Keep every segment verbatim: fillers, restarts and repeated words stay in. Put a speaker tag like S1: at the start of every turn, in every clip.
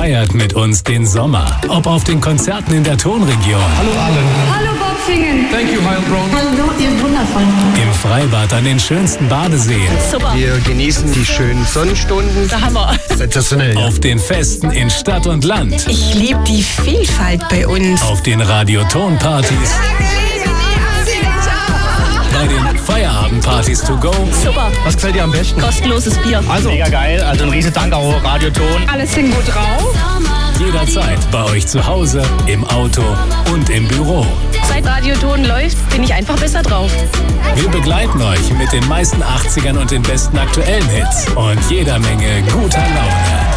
S1: Feiert mit uns den Sommer. Ob auf den Konzerten in der Tonregion.
S2: Hallo Allen.
S3: Hallo Bobfingen.
S2: Thank you, Heilbronn.
S3: Hallo, ihr Wundervollen.
S1: Im Freibad an den schönsten Badeseen.
S4: Super. Wir genießen die schönen Sonnenstunden.
S3: Der Hammer.
S4: Sensationell. Ja.
S1: Auf den Festen in Stadt und Land.
S3: Ich liebe die Vielfalt bei uns.
S1: Auf den Radioton-Partys. Bei den Feierabendpartys to go.
S3: Super.
S4: Was gefällt dir am besten?
S3: Kostenloses Bier.
S4: Also, mega geil. Also ein riesen Dank auch Radioton.
S3: Alle sind gut drauf.
S1: Jederzeit bei euch zu Hause, im Auto und im Büro.
S3: Seit Radioton läuft, bin ich einfach besser drauf.
S1: Wir begleiten euch mit den meisten achtzigern und den besten aktuellen Hits und jeder Menge guter Laune.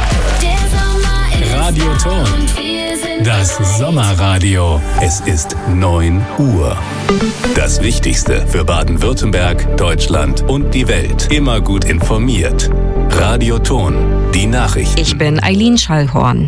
S1: Radioton. Das Sommerradio. Es ist neun Uhr. Das Wichtigste für Baden-Württemberg, Deutschland und die Welt. Immer gut informiert. Radioton. Die Nachrichten.
S5: Ich bin Eileen Schallhorn.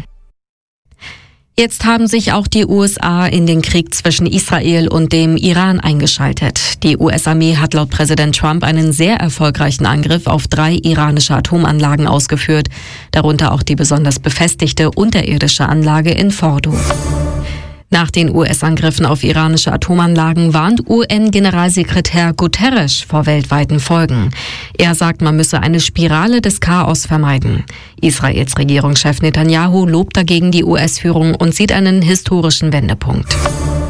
S5: Jetzt haben sich auch die U S A in den Krieg zwischen Israel und dem Iran eingeschaltet. Die U S-Armee hat laut Präsident Trump einen sehr erfolgreichen Angriff auf drei iranische Atomanlagen ausgeführt, darunter auch die besonders befestigte unterirdische Anlage in Fordo. Nach den U S-Angriffen auf iranische Atomanlagen warnt U N-Generalsekretär Guterres vor weltweiten Folgen. Er sagt, man müsse eine Spirale des Chaos vermeiden. Israels Regierungschef Netanyahu lobt dagegen die U S-Führung und sieht einen historischen Wendepunkt.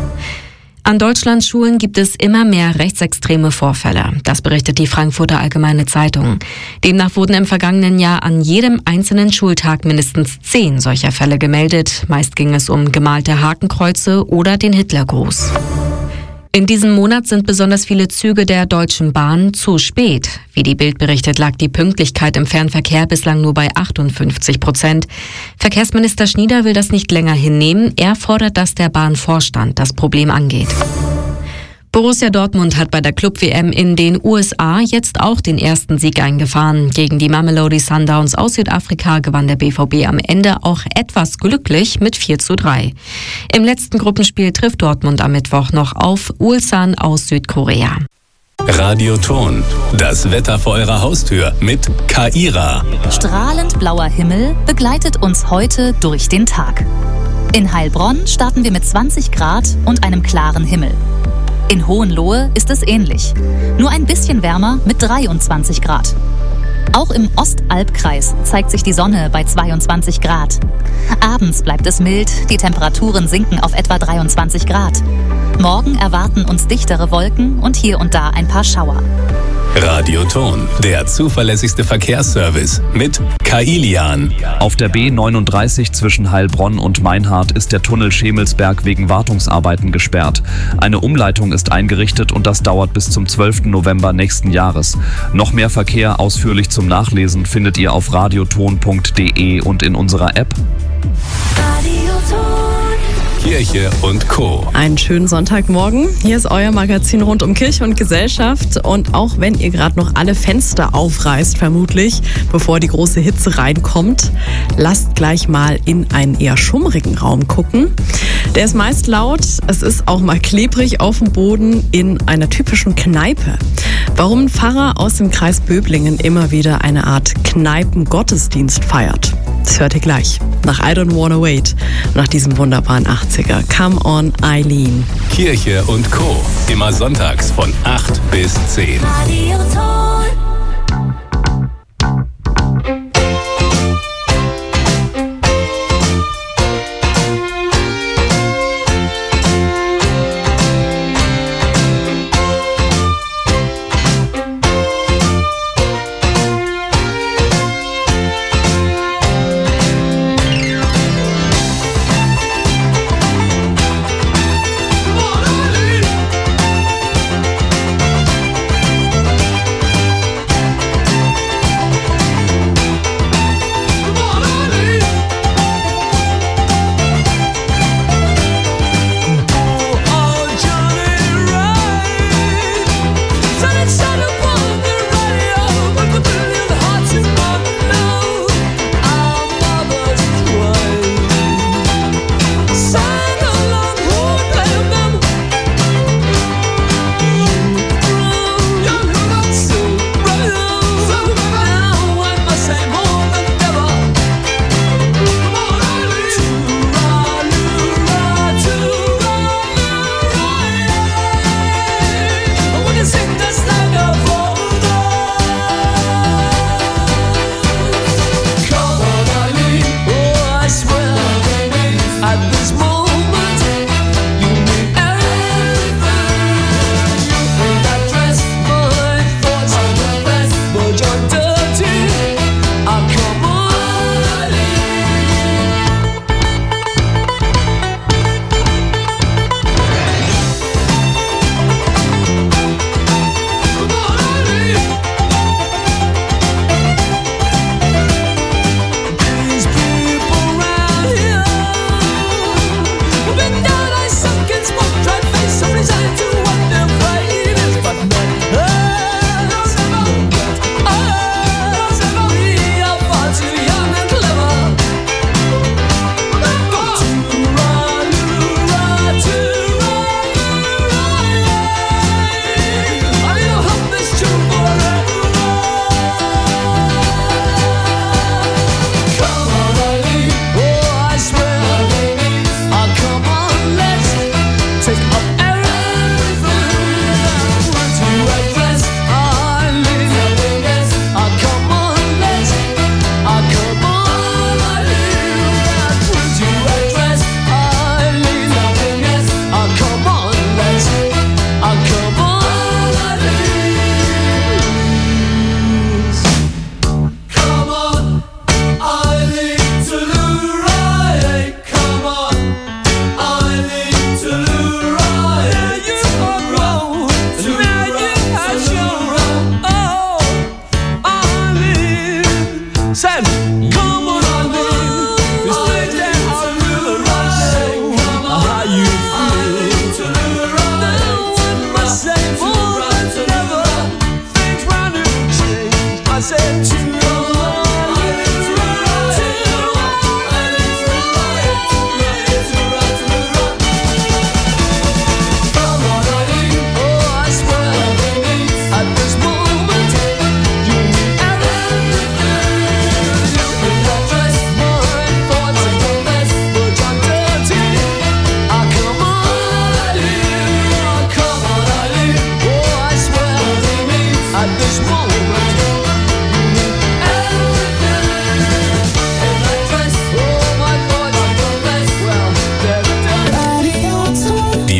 S5: An Deutschlands Schulen gibt es immer mehr rechtsextreme Vorfälle. Das berichtet die Frankfurter Allgemeine Zeitung. Demnach wurden im vergangenen Jahr an jedem einzelnen Schultag mindestens zehn solcher Fälle gemeldet. Meist ging es um gemalte Hakenkreuze oder den Hitlergruß. In diesem Monat sind besonders viele Züge der Deutschen Bahn zu spät. Wie die Bild berichtet, lag die Pünktlichkeit im Fernverkehr bislang nur bei achtundfünfzig Prozent. Verkehrsminister Schnieder will das nicht länger hinnehmen. Er fordert, dass der Bahnvorstand das Problem angeht. Borussia Dortmund hat bei der Club-W M in den U S A jetzt auch den ersten Sieg eingefahren. Gegen die Mamelodi Sundowns aus Südafrika gewann der B V B am Ende auch etwas glücklich mit vier zu drei. Im letzten Gruppenspiel trifft Dortmund am Mittwoch noch auf Ulsan aus Südkorea.
S1: Radioton. Das Wetter vor eurer Haustür mit Kaira.
S6: Strahlend blauer Himmel begleitet uns heute durch den Tag. In Heilbronn starten wir mit zwanzig Grad und einem klaren Himmel. In Hohenlohe ist es ähnlich. Nur ein bisschen wärmer mit dreiundzwanzig Grad. Auch im Ostalbkreis zeigt sich die Sonne bei zweiundzwanzig Grad. Abends bleibt es mild, die Temperaturen sinken auf etwa dreiundzwanzig Grad. Morgen erwarten uns dichtere Wolken und hier und da ein paar Schauer.
S1: Radioton, der zuverlässigste Verkehrsservice mit Kailian.
S7: Auf der B neununddreißig zwischen Heilbronn und Meinhardt ist der Tunnel Schemelsberg wegen Wartungsarbeiten gesperrt. Eine Umleitung ist eingerichtet und das dauert bis zum zwölften November nächsten Jahres. Noch mehr Verkehr ausführlich zum Nachlesen findet ihr auf radioton punkt de und in unserer App.
S1: Kirche und Co.
S8: Einen schönen Sonntagmorgen. Hier ist euer Magazin rund um Kirche und Gesellschaft. Und auch wenn ihr gerade noch alle Fenster aufreißt, vermutlich, bevor die große Hitze reinkommt, lasst gleich mal in einen eher schummrigen Raum gucken. Der ist meist laut, es ist auch mal klebrig auf dem Boden in einer typischen Kneipe. Warum ein Pfarrer aus dem Kreis Böblingen immer wieder eine Art Kneipen-Gottesdienst feiert, das hört ihr gleich. Nach I Don't Wanna Wait, nach diesem wunderbaren achtziger. Come on, Eileen.
S1: Kirche und Co. Immer sonntags von acht bis zehn.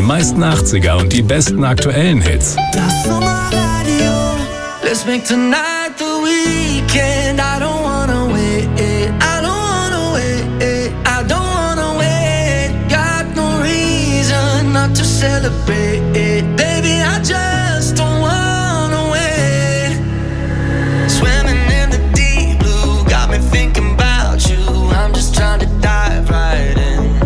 S1: meisten achtziger und die besten aktuellen Hits.
S2: Das Sommerradio. Let's make tonight the weekend. I don't wanna wait. I don't wanna wait. I don't wanna wait. Got no reason not to celebrate. Baby, I just don't wanna wait. Swimming in the deep blue got me thinking about you. I'm just trying to dive right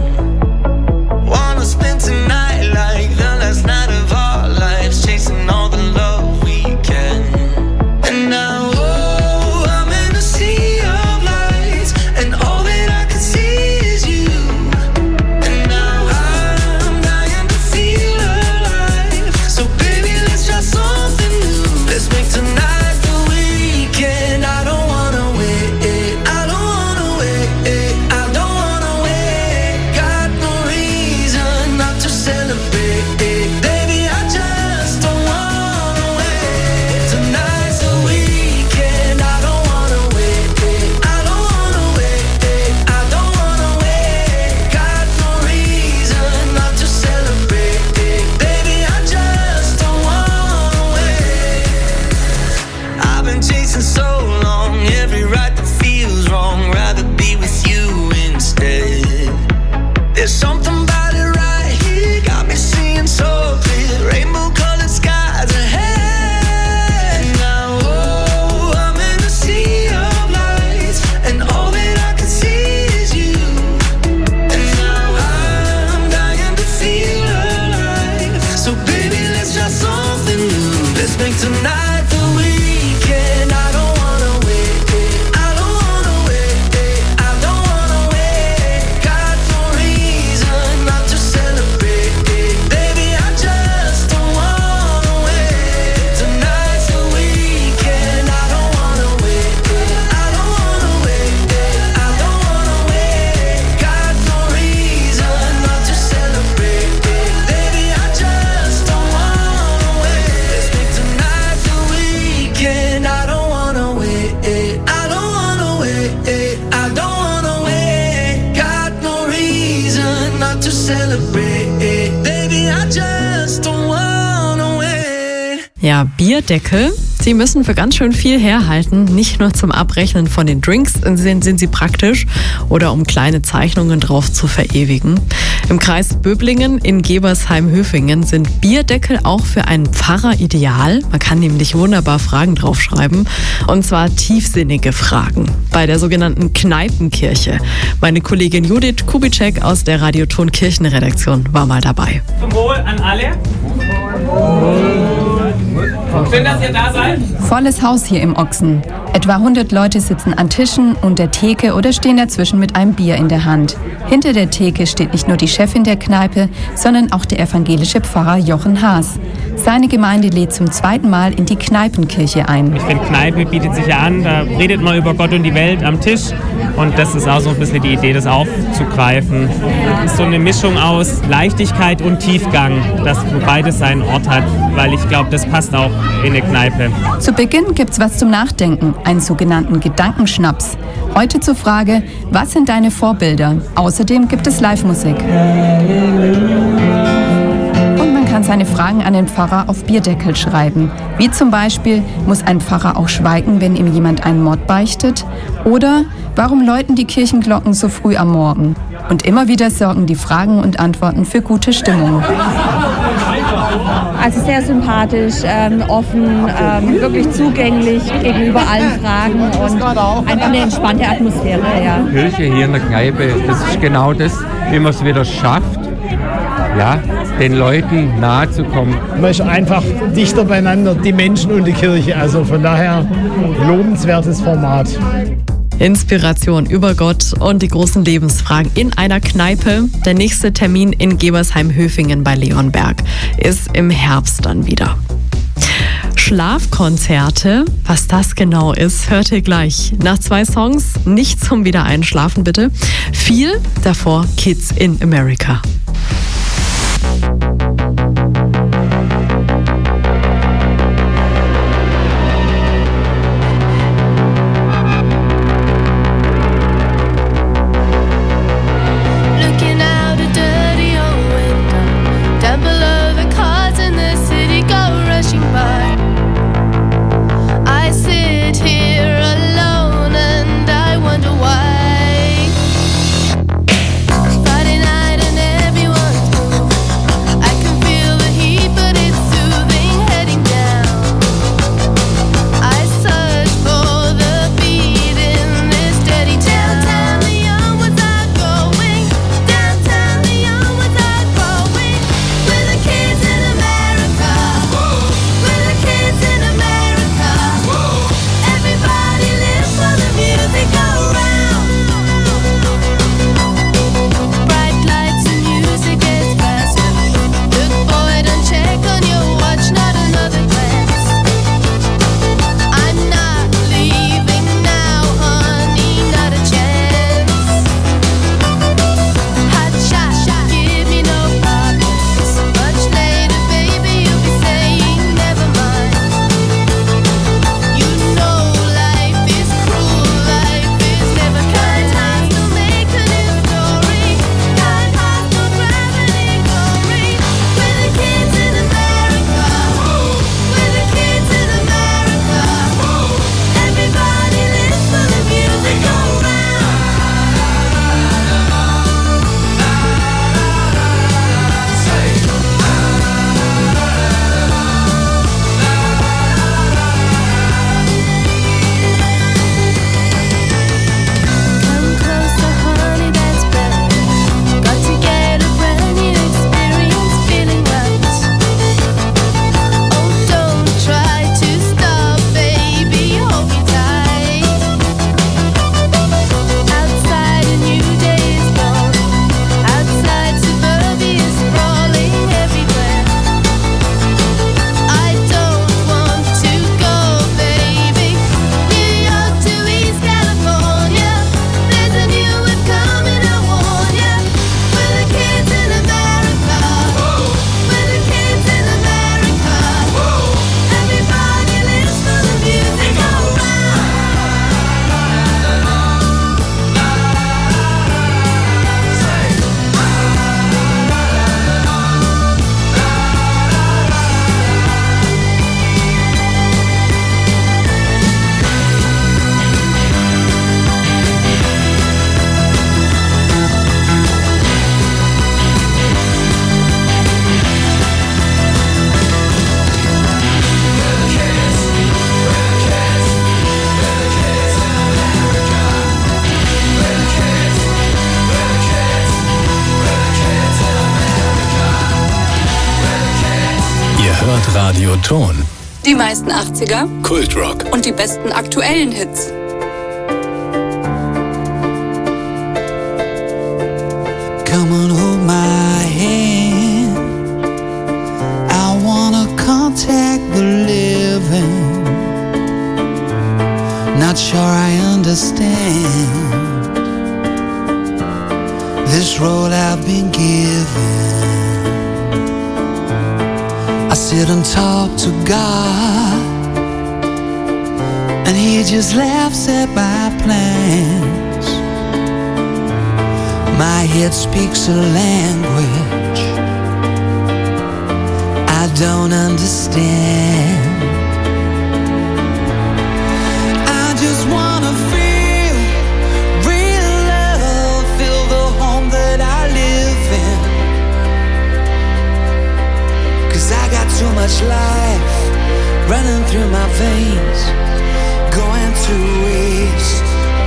S2: in. Wanna spend tonight like the last night of our lives, chasing all the love we can. And now, oh, I'm in a sea of lights, and all that I can see is you. And now I'm dying to feel alive. So baby, let's try something new. Let's make tonight the weekend. I don't wanna wait. I don't wanna wait. I don't wanna wait. Got no reason not to celebrate. Baby, I just don't wanna wait. Tonight's the weekend. I don't wanna wait. I don't wanna wait. I don't wanna wait. Got no reason not to celebrate. Baby, I just don't wanna wait. I've been chasing so long, every right that feels wrong. Rather be with you instead. There's something about it right here, got me seeing so clear. Rainbow-colored skies ahead. Now, oh, I'm in a sea of lights, and all that I can see is you. And now I'm dying to feel alive. So baby, let's try something new. Let's make tonight the weekend. I don't wanna wait. I don't wanna wait. I don't wanna wait. Got no reason not to celebrate. Baby, I just don't wanna wait. Tonight's the weekend. I don't wanna wait. I don't wanna wait. I don't wanna wait. Got no reason not to celebrate. Baby, I just don't wanna wait. Let's make tonight the weekend. I don't wanna wait. I don't wanna wait. I don't wanna wait. Got no reason not to celebrate. Baby, I just don't wanna wait.
S8: Ja, Bierdeckel, sie müssen für ganz schön viel herhalten. Nicht nur zum Abrechnen von den Drinks sind, sind sie praktisch oder um kleine Zeichnungen drauf zu verewigen. Im Kreis Böblingen in Gebersheim-Höfingen sind Bierdeckel auch für einen Pfarrer ideal. Man kann nämlich wunderbar Fragen draufschreiben, und zwar tiefsinnige Fragen. Bei der sogenannten Kneipenkirche. Meine Kollegin Judith Kubitschek aus der Radioton Kirchenredaktion war mal dabei.
S9: Zum Wohl an alle. Schön, dass ihr da seid.
S10: Volles Haus hier im Ochsen. Etwa hundert Leute sitzen an Tischen und der Theke oder stehen dazwischen mit einem Bier in der Hand. Hinter der Theke steht nicht nur die Chefin der Kneipe, sondern auch der evangelische Pfarrer Jochen Haas. Seine Gemeinde lädt zum zweiten Mal in die Kneipenkirche ein.
S9: Ich finde, Kneipe bietet sich ja an, da redet man über Gott und die Welt am Tisch. Und das ist auch so ein bisschen die Idee, das aufzugreifen. Das ist so eine Mischung aus Leichtigkeit und Tiefgang, dass beides seinen Ort hat, weil ich glaube, das passt auch in eine Kneipe.
S10: Zu Beginn gibt's was zum Nachdenken, einen sogenannten Gedankenschnaps. Heute zur Frage, was sind deine Vorbilder? Außerdem gibt es Live-Musik. Und man kann seine Fragen an den Pfarrer auf Bierdeckel schreiben. Wie zum Beispiel, muss ein Pfarrer auch schweigen, wenn ihm jemand einen Mord beichtet? Oder warum läuten die Kirchenglocken so früh am Morgen? Und immer wieder sorgen die Fragen und Antworten für gute Stimmung.
S11: Also sehr sympathisch, ähm, offen, ähm, wirklich zugänglich gegenüber allen Fragen und einfach eine entspannte Atmosphäre. Ja.
S12: Kirche hier in der Kneipe, das ist genau das, wie man es wieder schafft, ja, den Leuten nahe zu kommen.
S13: Man ist einfach dichter beieinander, die Menschen und die Kirche. Also von daher lobenswertes Format.
S8: Inspiration über Gott und die großen Lebensfragen in einer Kneipe. Der nächste Termin in Gebersheim-Höfingen bei Leonberg ist im Herbst dann wieder. Schlafkonzerte, was das genau ist, hört ihr gleich. Nach zwei Songs, nicht zum Wiedereinschlafen bitte. Viel davor Kids in America.
S14: Looking out a dirty old window, down below
S1: hört Radio Ton.
S14: Die meisten achtziger,
S1: Kultrock
S14: und die besten aktuellen Hits.
S2: Come on, hold my hand. I wanna contact the living. Not sure I understand this role I've been given. I sit and talk to God, and He just laughs at my plans. My head speaks a language I don't understand. I just wanna feel real love, feel the home that I live in. 'Cause I got too much life running through my veins, going to waste.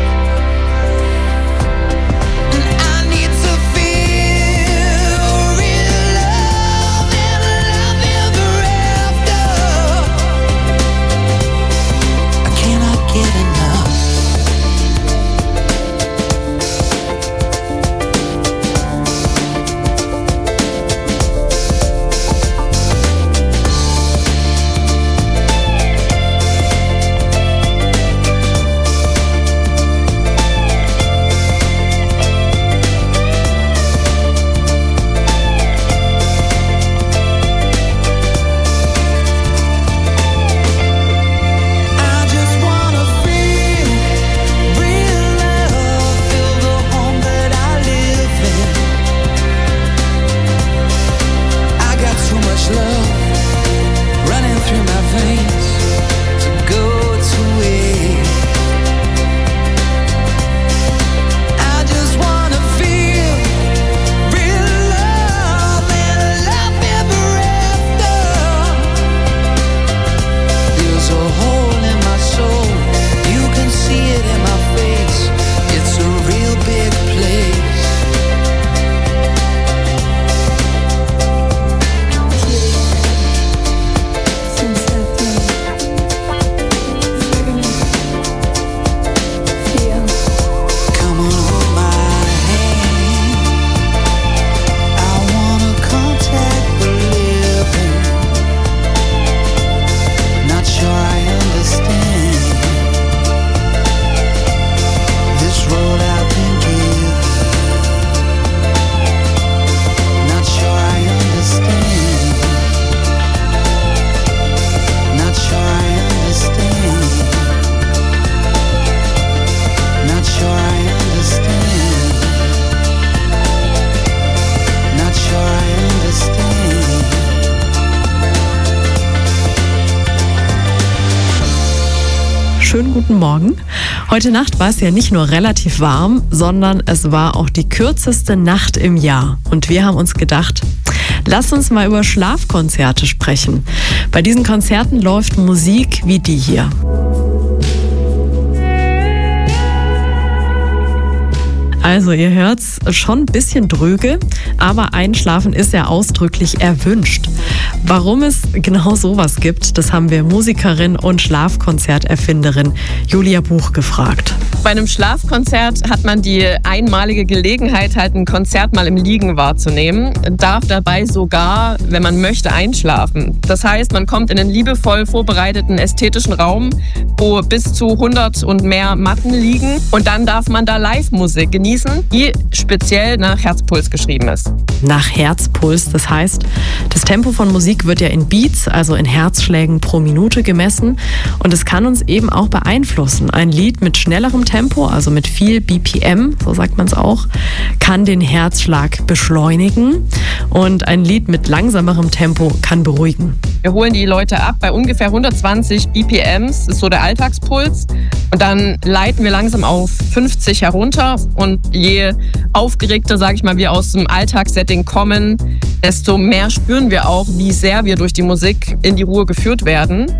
S8: Schönen guten Morgen. Heute Nacht war es ja nicht nur relativ warm, sondern es war auch die kürzeste Nacht im Jahr. Und wir haben uns gedacht, lass uns mal über Schlafkonzerte sprechen. Bei diesen Konzerten läuft Musik wie die hier. Also ihr hört's, schon ein bisschen dröge, aber Einschlafen ist ja ausdrücklich erwünscht. Warum es genau sowas gibt, das haben wir Musikerin und Schlafkonzerterfinderin Julia Buch gefragt.
S15: Bei einem Schlafkonzert hat man die einmalige Gelegenheit, halt ein Konzert mal im Liegen wahrzunehmen, darf dabei sogar, wenn man möchte, einschlafen. Das heißt, man kommt in einen liebevoll vorbereiteten ästhetischen Raum, wo bis zu hundert und mehr Matten liegen, und dann darf man da Live-Musik genießen, die speziell nach Herzpuls geschrieben ist.
S8: Nach Herzpuls, das heißt, das Tempo von Musik wird ja in Beats, also in Herzschlägen pro Minute gemessen, und es kann uns eben auch beeinflussen. Ein Lied mit schnellerem Tempo, also mit viel B P M, so sagt man es auch, kann den Herzschlag beschleunigen, und ein Lied mit langsamerem Tempo kann beruhigen.
S15: Wir holen die Leute ab bei ungefähr hundertzwanzig B P Ms, das ist so der Alltagspuls, und dann leiten wir langsam auf fünfzig herunter, und je aufgeregter, sage ich mal, wir aus dem Alltagssetting kommen, desto mehr spüren wir auch, wie sehr wir durch die Musik in die Ruhe geführt werden.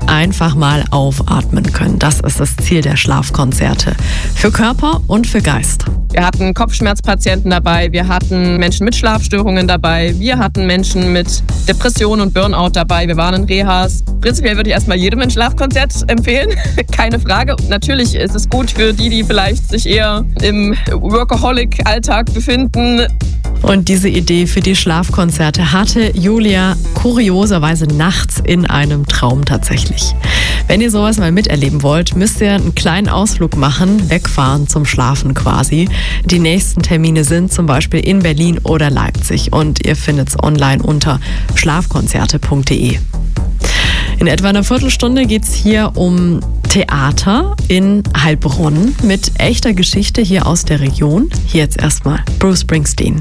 S8: einfach mal aufatmen können. Das ist das Ziel der Schlafkonzerte. Für Körper und für Geist.
S15: Wir hatten Kopfschmerzpatienten dabei, wir hatten Menschen mit Schlafstörungen dabei, wir hatten Menschen mit Depression und Burnout dabei, wir waren in Rehas. Prinzipiell würde ich erstmal jedem ein Schlafkonzert empfehlen, keine Frage. Natürlich ist es gut für die, die vielleicht sich eher im Workaholic-Alltag befinden.
S8: Und diese Idee für die Schlafkonzerte hatte Julia kurioserweise nachts in einem Traum tatsächlich. Wenn ihr sowas mal miterleben wollt, müsst ihr einen kleinen Ausflug machen, wegfahren zum Schlafen quasi. Die nächsten Termine sind zum Beispiel in Berlin oder Leipzig und ihr findet es online unter schlafkonzerte punkt de. In etwa einer Viertelstunde geht es hier um Theater in Heilbronn mit echter Geschichte hier aus der Region. Hier jetzt erstmal Bruce Springsteen.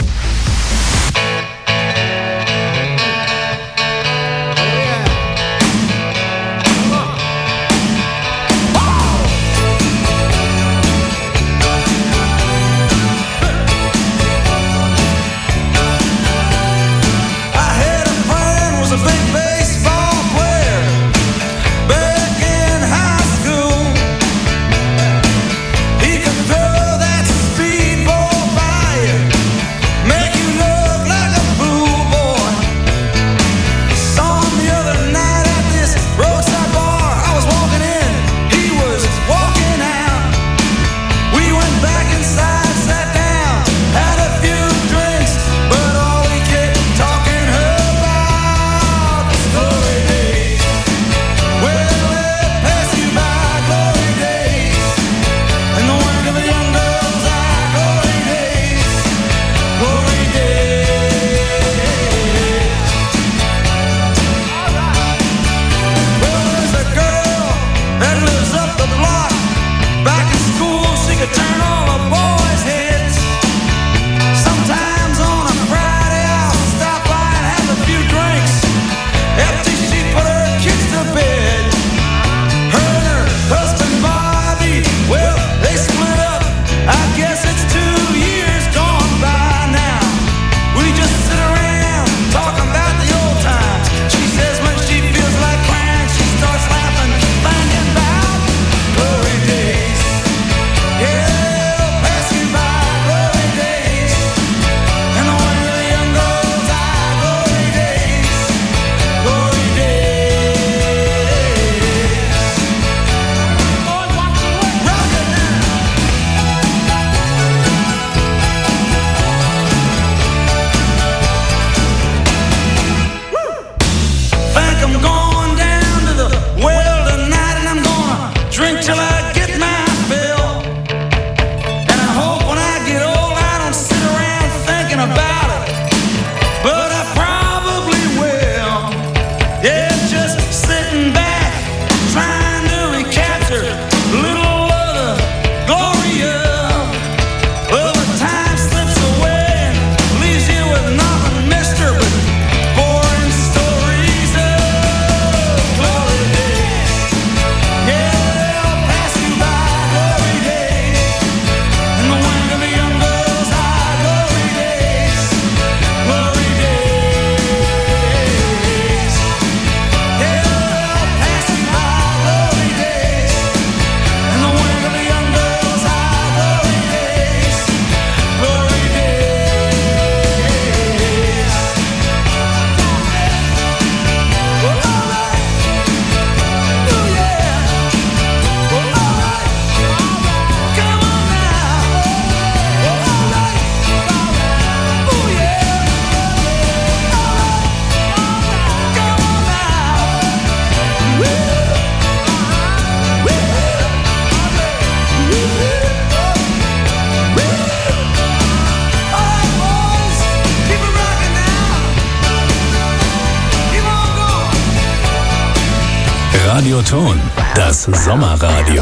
S1: Radioton, das Sommerradio.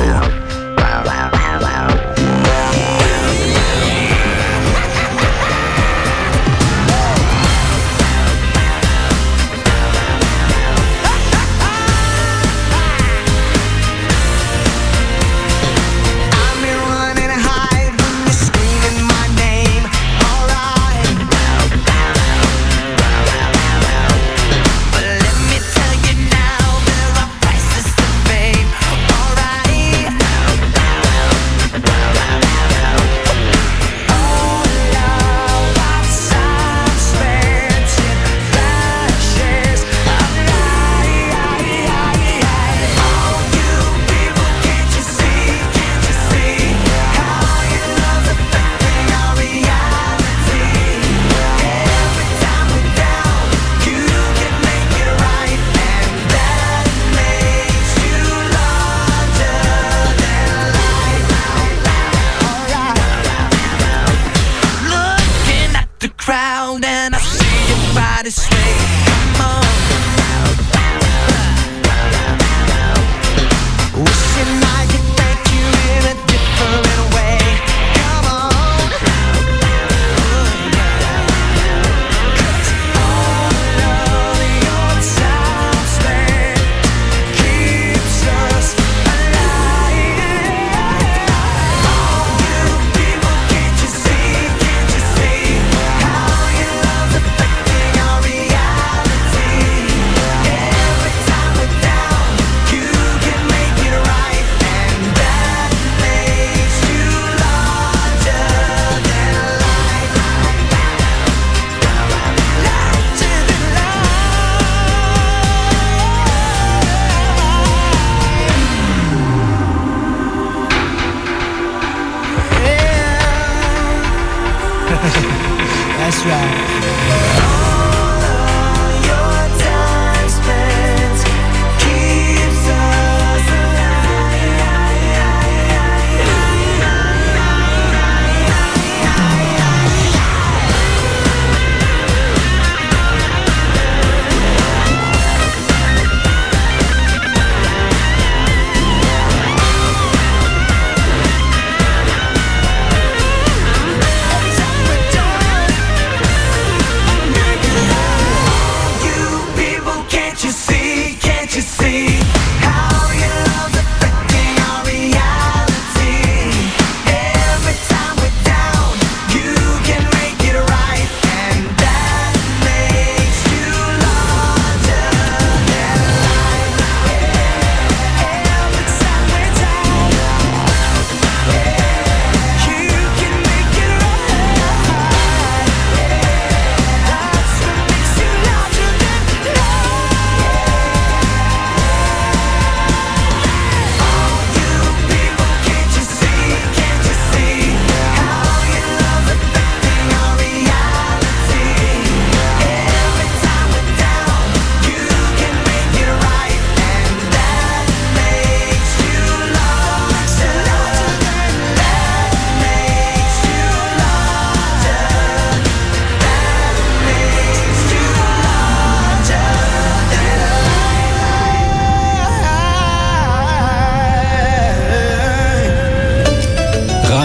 S2: But let me tell you now, there are prices to it straight.